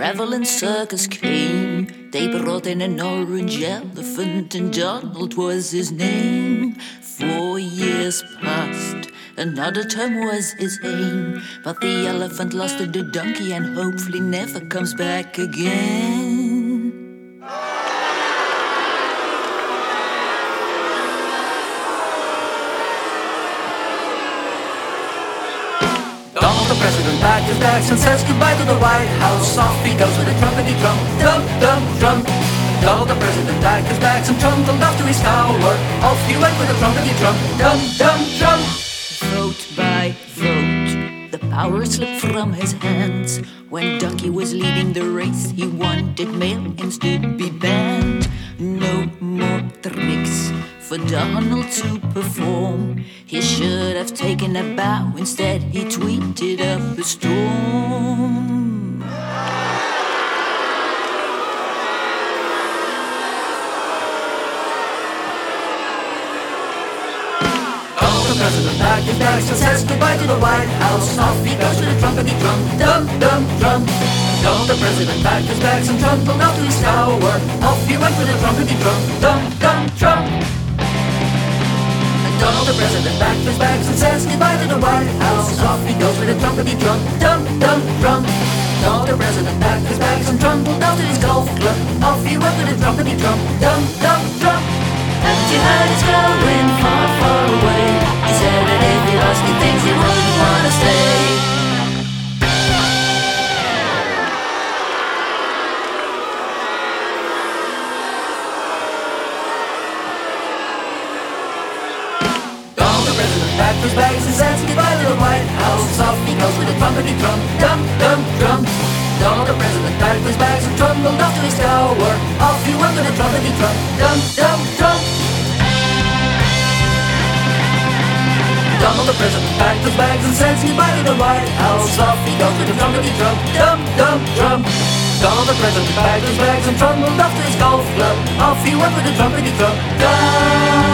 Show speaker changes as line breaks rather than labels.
traveling circus came. They brought in an orange elephant, and Donald was his name. 4 years passed, another term was his aim. But the elephant lost to the donkey and hopefully never comes back again.
Donald the President packed his bags and says goodbye to the White House. Off he goes with a trumpety drum, dum dum drum. Donald the President packed his bags and trundled off to his tower. Off he went with a trumpety drum, dum dum drum.
Vote by vote, the power slipped from his hands. When Donkey was leading the race, he wanted male hymns to be banned. No more tricks for Donald to perform. He should have taken a bow, instead he tweeted up a storm.
Donald the President packed his bags and says goodbye to the White House. Off he goes with a trumpety drum, dum dum drum. Donald the President packed his bags and trundled off to his tower. Off he went with a trumpety drum, dum dum drum. Donald the President packed his bags and says goodbye to the White House. Off he goes with a trumpety drum, dum dum drum. Donald the President packed his bags and trundled off to his golf club. Off he went with a trumpety drum, dum dum drum.
Haven't you heard it's going far, far away? He said that if he lost the things he wouldn't want to stay.
Donald the President packed his bags and says goodbye to the White House. Off he goes with a trumpety drum, dum dum drum. Donald the President packed his bags and trundled off to his tower. Off he went with a trumpety drum, dum dum drum. Donald the President packed his bags and says goodbye to the White House. Off he goes with a trumpety drum, dum dum drum. Donald the President packed his bags and trundled off to his golf club. Off he went with a trumpety drum, dum.